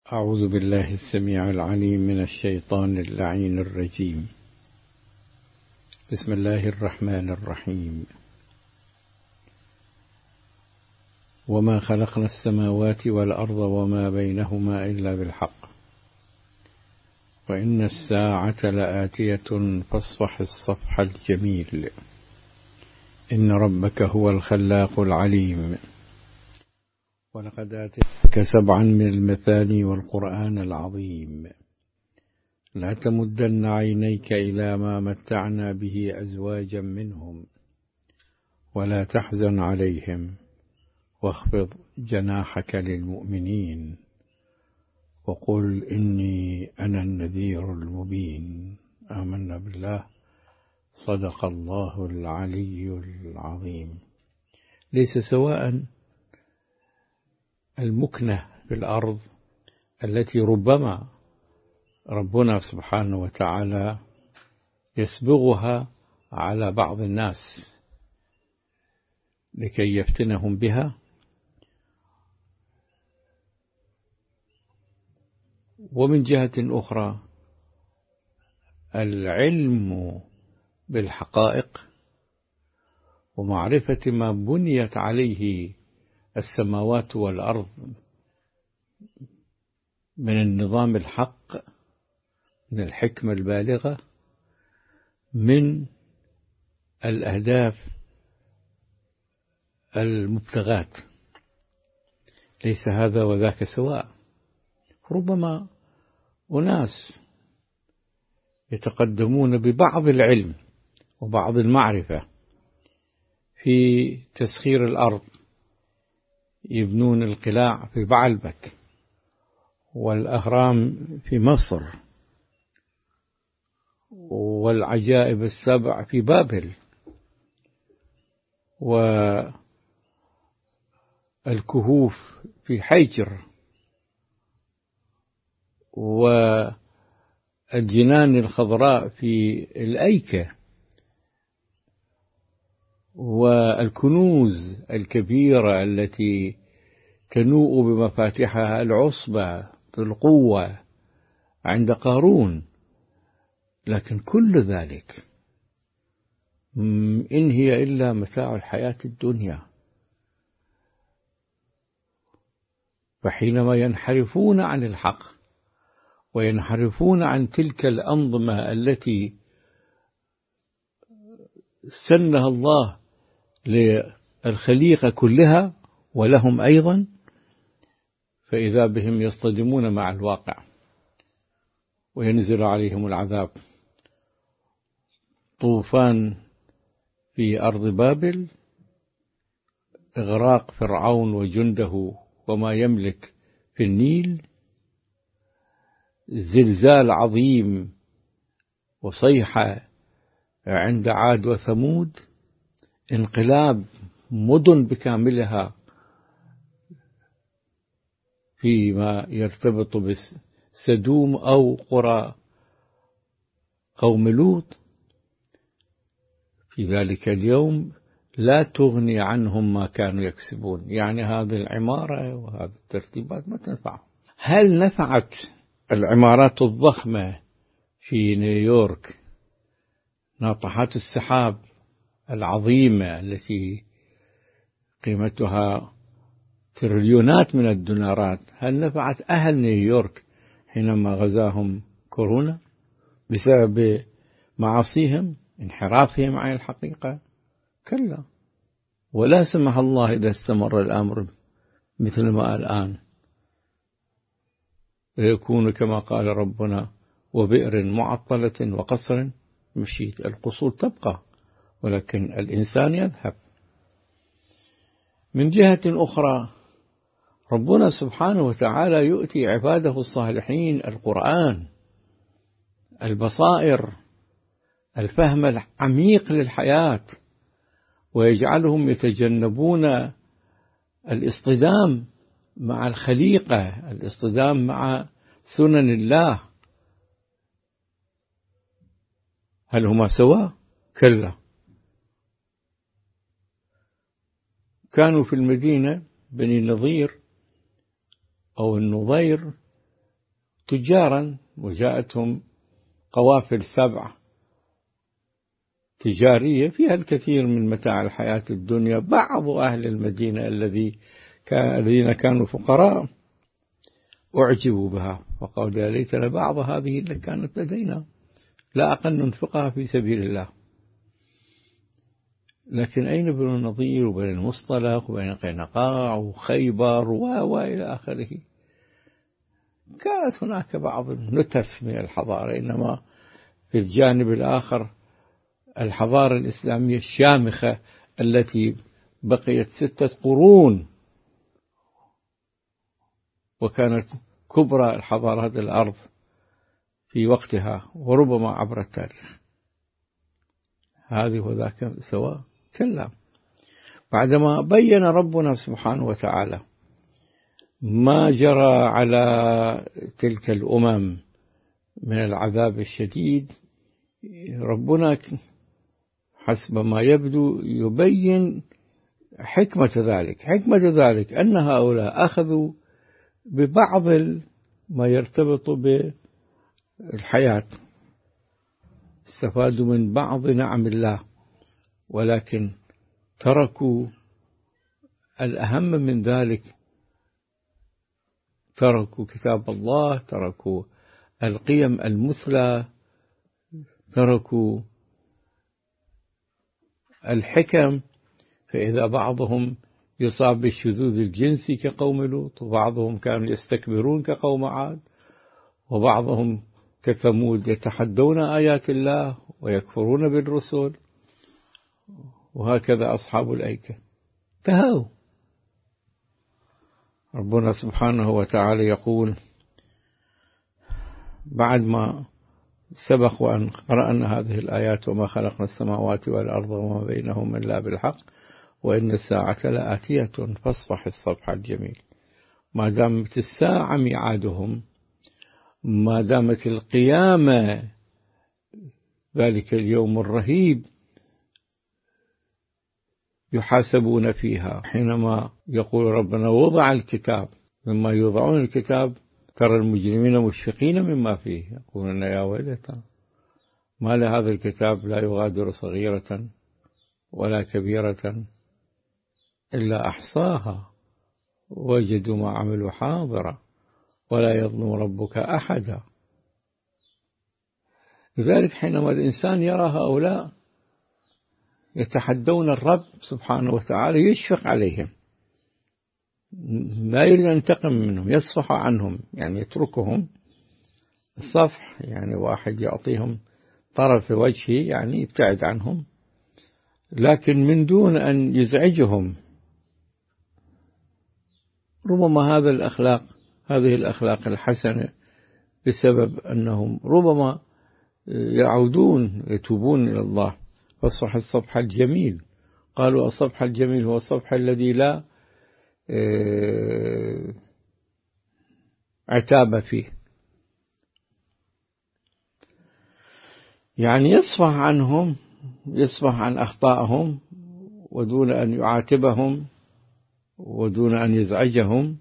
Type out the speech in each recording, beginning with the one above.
أعوذ بالله السميع العليم من الشيطان اللعين الرجيم. بسم الله الرحمن الرحيم. وما خلقنا السماوات والأرض وما بينهما إلا بالحق وإن الساعة لآتية فاصفح الصفح الجميل إن ربك هو الخلاق العليم. ولقد آتيناك 7 من المثاني والقرآن العظيم لا تمدن عينيك إلى ما متعنا به أزواجا منهم ولا تحزن عليهم واخفض جناحك للمؤمنين وقل إني أنا النذير المبين. آمنا بالله. صدق الله العلي العظيم. ليس سواء المكنة في الأرض التي ربما ربنا سبحانه وتعالى يسبغها على بعض الناس لكي يفتنهم بها، ومن جهة أخرى العلم بالحقائق ومعرفة ما بنيت عليه السماوات والأرض من النظام الحق، من الحكمة البالغة، من الأهداف المبتغاة. ليس هذا وذاك سواء. ربما أناس يتقدمون ببعض العلم وبعض المعرفة في تسخير الأرض، يبنون القلاع في بعلبك والأهرام في مصر والعجائب السبع في بابل والكهوف في حجر والجنان الخضراء في الأيكة والكنوز الكبيرة التي تنوء بمفاتيحها العصبة في القوة عند قارون. لكن كل ذلك إن هي إلا متاع الحياة الدنيا. فحينما ينحرفون عن الحق وينحرفون عن تلك الأنظمة التي سنها الله للخليقة كلها ولهم أيضا، فإذا بهم يصطدمون مع الواقع وينزل عليهم العذاب. طوفان في أرض بابل، إغراق فرعون وجنده وما يملك في النيل، زلزال عظيم وصيحة عند عاد وثمود، انقلاب مدن بكاملها فيما يرتبط بسدوم أو قرى قوم لوط. في ذلك اليوم لا تغني عنهم ما كانوا يكسبون. يعني هذه العمارة وهذه الترتيبات ما تنفع. هل نفعت العمارات الضخمة في نيويورك، ناطحات السحاب العظيمة التي قيمتها تريليونات من الدولارات، هل نفعت أهل نيويورك حينما غزاهم كورونا بسبب معاصيهم، انحرافهم عن الحقيقة؟ كلا. ولا سمح الله إذا استمر الأمر مثل ما الآن، ويكون كما قال ربنا: وبئر معطلة وقصر مشيد. القصور تبقى ولكن الإنسان يذهب. من جهة أخرى ربنا سبحانه وتعالى يؤتي عباده الصالحين القرآن، البصائر، الفهم العميق للحياة، ويجعلهم يتجنبون الاصطدام مع الخليقة، الاصطدام مع سنن الله. هل هما سواء؟ كلا. كانوا في المدينة بني النضير أو النضير تجارا، وجاءتهم قوافل 7 تجارية فيها الكثير من متاع الحياة الدنيا. بعض أهل المدينة الذين كانوا فقراء أعجبوا بها وقالوا يا ليتنا بعض هذه اللي كانت لدينا لا أقل ننفقها في سبيل الله. لكن أين بنو النضير وبين المصطلق وبين قينقاع وخيبر وإلى آخره؟ كانت هناك بعض النتف من الحضارة، إنما في الجانب الآخر الحضارة الإسلامية الشامخة التي بقيت 6 قرون وكانت كبرى الحضارات الأرض في وقتها وربما عبر التاريخ، هذه وذاك سواء. كلا، بعدما بين ربنا سبحانه وتعالى ما جرى على تلك الأمم من العذاب الشديد، ربنا حسب ما يبدو يبين حكمة ذلك أن هؤلاء أخذوا ببعض ما يرتبط بالحياة، استفادوا من بعض نعم الله، ولكن تركوا الأهم من ذلك، تركوا كتاب الله، تركوا القيم المثلى، تركوا الحكم. فإذا بعضهم يصاب بالشذوذ الجنسي كقوم لوط، وبعضهم كانوا يستكبرون كقوم عاد، وبعضهم كثمود يتحدون آيات الله ويكفرون بالرسل، وهكذا أصحاب الأيكة تهاوا. ربنا سبحانه وتعالى يقول بعد ما سبق وأن قرأنا هذه الآيات: وما خلقنا السماوات والأرض وما بينهم إلا بالحق وإن الساعة لآتية فاصفح الصفح الجميل. ما دامت الساعة ميعادهم، ما دامت القيامة ذلك اليوم الرهيب يحاسبون فيها. حينما يقول ربنا وضع الكتاب، مما يوضعون الكتاب ترى المجرمين مشفقين مما فيه يقولون يا ويلتى ما لهذا الكتاب لا يغادر صغيرة ولا كبيرة إلا أحصاها وجدوا ما عملوا حاضرا ولا يظلم ربك أحدا. لذلك حينما الإنسان يرى هؤلاء يتحدون الرب سبحانه وتعالى يشفق عليهم، لا يريد أن ينتقم منهم، يصفح عنهم، يعني يتركهم. الصفح يعني واحد يعطيهم طرف وجهه، يعني يبتعد عنهم، لكن من دون أن يزعجهم. ربما هذه الأخلاق الحسنة بسبب أنهم ربما يعودون يتوبون إلى الله. فاصفح الصفح الجميل، قالوا الصفح الجميل هو الصفح الذي لا عتاب فيه، يعني يصفح عنهم، يصفح عن أخطائهم ودون أن يعاتبهم ودون أن يزعجهم.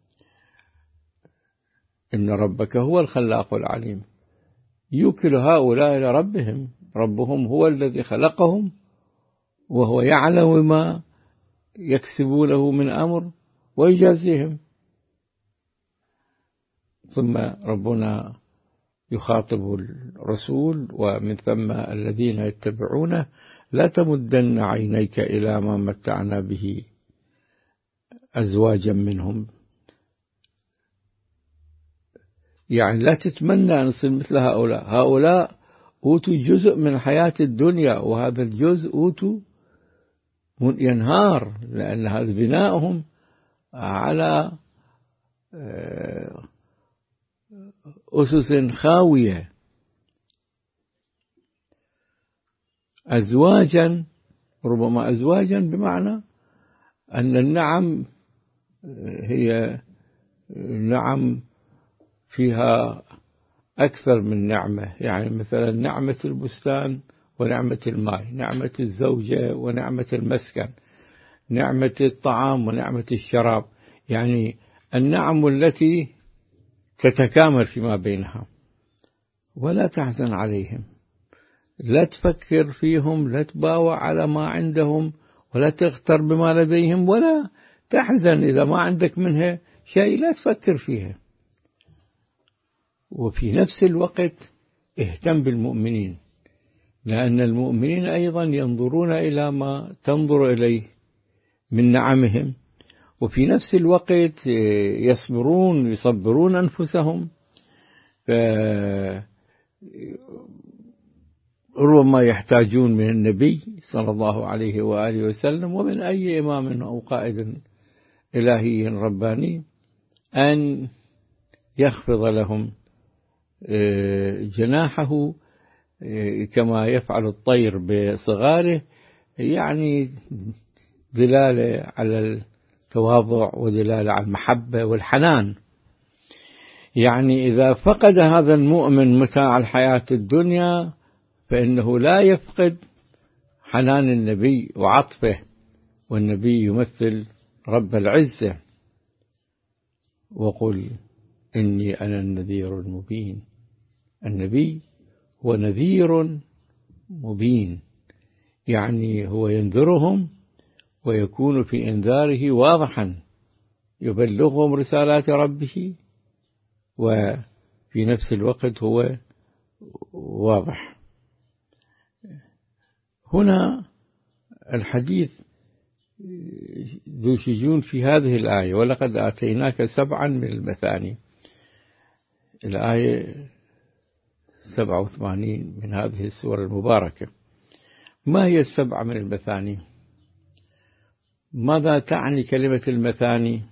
إن ربك هو الخلاق العليم. يوكل هؤلاء إلى ربهم هو الذي خلقهم وهو يعلم ما يكسبونه من أمر ويجازيهم. ثم ربنا يخاطب الرسول ومن ثم الذين يتبعونه: لا تمدن عينيك إلى ما متعنا به أزواجا منهم، يعني لا تتمنى أن نصير مثل هؤلاء أوتوا جزء من حياة الدنيا، وهذا الجزء أوتوا ينهار، لأن هذا بناؤهم على أسس خاوية. أزواجا، ربما أزواجا بمعنى أن النعم هي نعم فيها أكثر من نعمة، يعني مثلا نعمة البستان ونعمة الماء، نعمة الزوجة ونعمة المسكن، نعمة الطعام ونعمة الشراب، يعني النعم التي تتكامل فيما بينها، ولا تحزن عليهم، لا تفكر فيهم، لا تباوع على ما عندهم، ولا تغتر بما لديهم، ولا تحزن إذا ما عندك منها شيء، لا تفكر فيها. وفي نفس الوقت اهتم بالمؤمنين، لأن المؤمنين أيضا ينظرون إلى ما تنظر إليه من نعمهم، وفي نفس الوقت يصبرون أنفسهم، ربما يحتاجون من النبي صلى الله عليه وآله وسلم ومن أي إمام أو قائد إلهي رباني أن يخفض لهم جناحه كما يفعل الطير بصغاره، يعني دلالة على التواضع ودلالة على المحبة والحنان. يعني إذا فقد هذا المؤمن متاع الحياة الدنيا فإنه لا يفقد حنان النبي وعطفه، والنبي يمثل رب العزة. وقل إني أنا النذير المبين. النبي هو نذير مبين، يعني هو ينذرهم ويكون في إنذاره واضحا، يبلغهم رسالات ربه وفي نفس الوقت هو واضح. هنا الحديث ذو شجون في هذه الآية: ولقد آتيناك 7 من المثاني. الآية 87 من هذه السورة المباركة. ما هي 7 من المثاني؟ ماذا تعني كلمة المثاني؟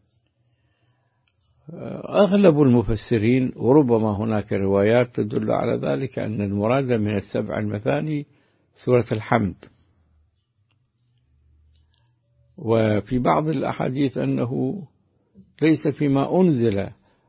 أغلب المفسرين، وربما هناك روايات تدل على ذلك، أن المراد من 7 المثاني سورة الحمد، وفي بعض الأحاديث أنه ليس فيما أنزل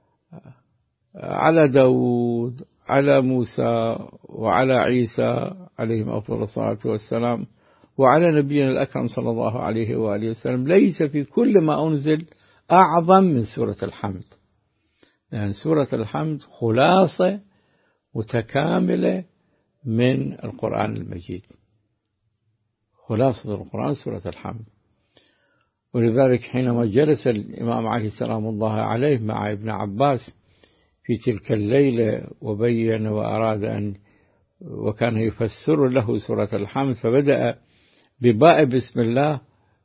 على داود، على موسى، وعلى عيسى عليهم أفضل الصلاة والسلام، وعلى نبينا الأكرم صلى الله عليه وآله وسلم، ليس في كل ما أنزل أعظم من سورة الحمد. يعني سورة الحمد خلاصة متكاملة من القرآن المجيد، خلاصة القرآن سورة الحمد. ولذلك حينما جلس الإمام علي سلام الله عليه مع ابن عباس في تلك الليلة وبين وأراد أن وكان يفسر له سورة الحمد، فبدأ بباء بسم الله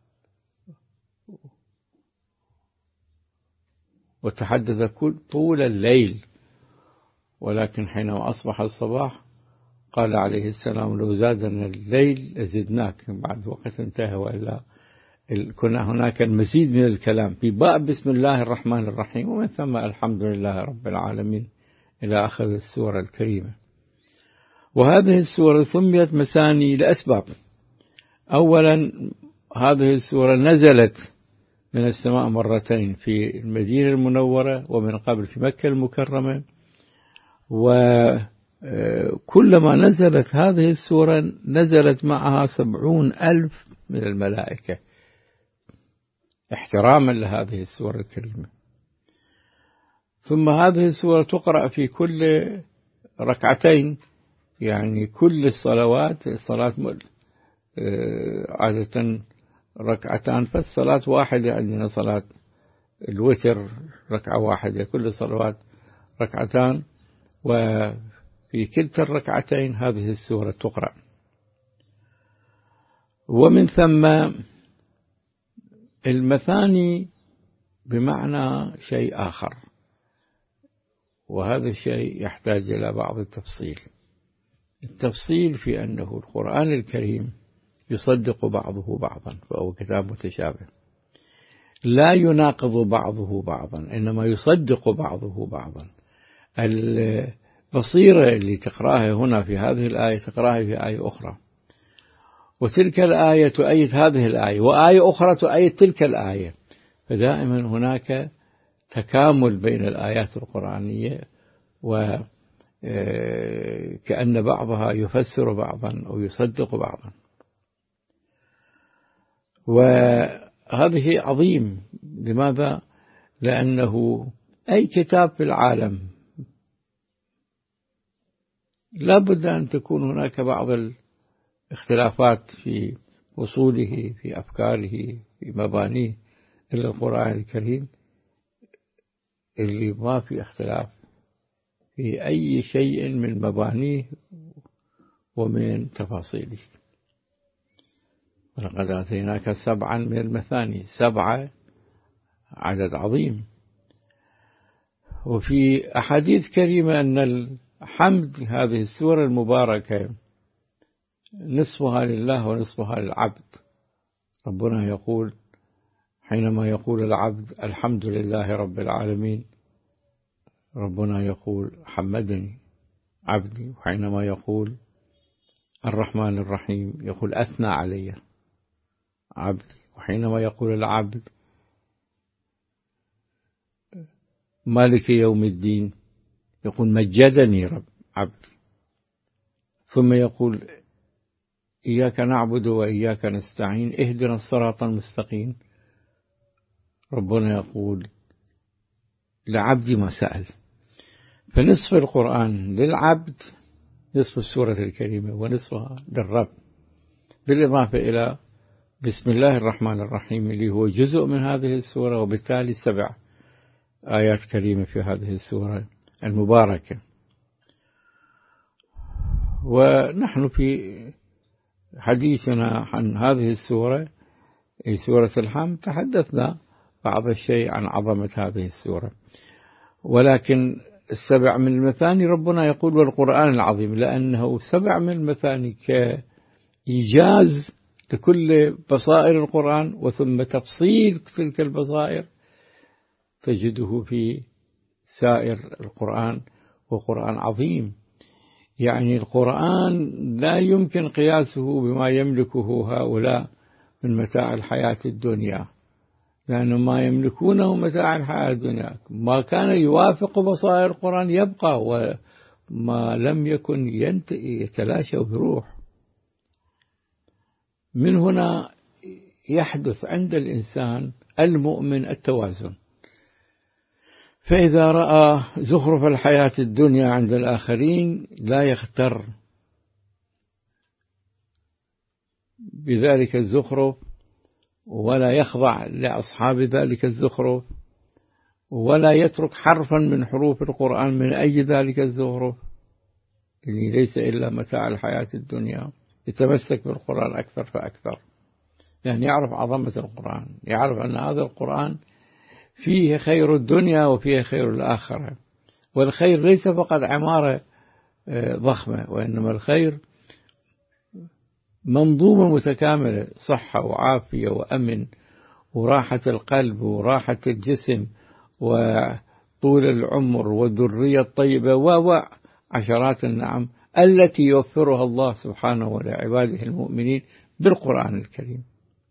وتحدث طول الليل، ولكن حينما أصبح الصباح قال عليه السلام: لو زادنا الليل لزدناك. بعد وقت انتهى، وإلا كنا هناك المزيد من الكلام في باء بسم الله الرحمن الرحيم، ومن ثم الحمد لله رب العالمين إلى آخر السورة الكريمة. وهذه السورة سميت مثاني لأسباب. أولا، هذه السورة نزلت من السماء مرتين، في المدينة المنورة ومن قبل في مكة المكرمة، وكلما نزلت هذه السورة نزلت معها 70,000 من الملائكة احتراما لهذه السورة الكريمة. ثم هذه السورة تقرأ في كل ركعتين، يعني كل الصلوات، الصلاة عادة ركعتان، فالصلاة واحدة عندنا صلاة الوتر ركعة واحدة، كل الصلوات ركعتان، وفي كلتا الركعتين هذه السورة تقرأ. ومن ثم المثاني بمعنى شيء آخر، وهذا الشيء يحتاج إلى بعض التفصيل في أنه القرآن الكريم يصدق بعضه بعضا، فهو كتاب متشابه لا يناقض بعضه بعضا، إنما يصدق بعضه بعضا. البصيرة اللي تقرأها هنا في هذه الآية تقرأها في آية أخرى، وتلك الآية تؤيد هذه الآية، وآية أخرى تؤيد تلك الآية، فدائما هناك تكامل بين الآيات القرآنية، وكأن بعضها يفسر بعضا أو يصدق بعضا. وهذا شيء عظيم. لماذا؟ لأنه أي كتاب في العالم لا بد أن تكون هناك بعض الاختلافات في وصوله، في أفكاره، في مبانيه، إلا القرآن الكريم اللي ما في اختلاف في أي شيء من مبانيه ومن تفاصيله. ولقد آتيناك 7 من المثاني، 7 عدد عظيم. وفي أحاديث كريمة أن الحمد هذه السورة المباركة نصفها لله ونصفها للعبد. ربنا يقول حينما يقول العبد الحمد لله رب العالمين، ربنا يقول حمدني عبدي. وحينما يقول الرحمن الرحيم يقول أثنى علي عبدي. وحينما يقول العبد مالك يوم الدين يقول مجدني رب عبدي. ثم يقول إياك نعبد وإياك نستعين اهدنا الصراط المستقيم. ربنا يقول لعبدي ما سأل. فنصف القرآن للعبد، نصف السورة الكريمة، ونصفها للرب، بالإضافة إلى بسم الله الرحمن الرحيم اللي هو جزء من هذه السورة، وبالتالي 7 آيات كريمة في هذه السورة المباركة. ونحن في حديثنا عن هذه السورة أي سورة الحمد تحدثنا بعض الشيء عن عظمة هذه السورة، ولكن 7 من المثاني ربنا يقول والقرآن العظيم، لأنه 7 من المثاني كإيجاز لكل بصائر القرآن، وثم تفصيل تلك البصائر تجده في سائر القرآن. وقرآن عظيم، يعني القرآن لا يمكن قياسه بما يملكه هؤلاء من متاع الحياة الدنيا، لأنه ما يملكونه متاع الحياة الدنيا ما كان يوافق بصائر القرآن يبقى، وما لم يكن يتلاشى بروح. من هنا يحدث عند الإنسان المؤمن التوازن، فإذا رأى زخرف الحياة الدنيا عند الآخرين لا يغتر بذلك الزخرف، ولا يخضع لأصحاب ذلك الزخرف، ولا يترك حرفا من حروف القرآن من أي ذلك الزخرف اللي ليس إلا متاع الحياة الدنيا. يتمسك بالقرآن أكثر فأكثر، يعني يعرف عظمة القرآن، يعرف أن هذا القرآن فيه خير الدنيا وفيه خير الآخرة. والخير ليس فقط عمارة ضخمة، وإنما الخير منظومة متكاملة، صحة وعافية وأمن وراحة القلب وراحة الجسم وطول العمر والذرية الطيبة وعشرات النعم التي يوفرها الله سبحانه لعباده المؤمنين بالقرآن الكريم،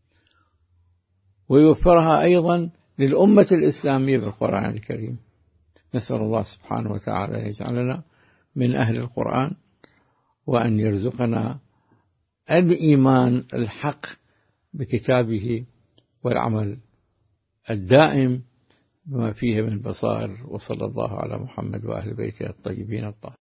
ويوفرها أيضا للأمة الإسلامية بالقرآن الكريم. نسأل الله سبحانه وتعالى يجعلنا من أهل القرآن، وأن يرزقنا الإيمان الحق بكتابه والعمل الدائم بما فيه من بصائر. وصلى الله على محمد وأهل بيته الطيبين الطاهرين.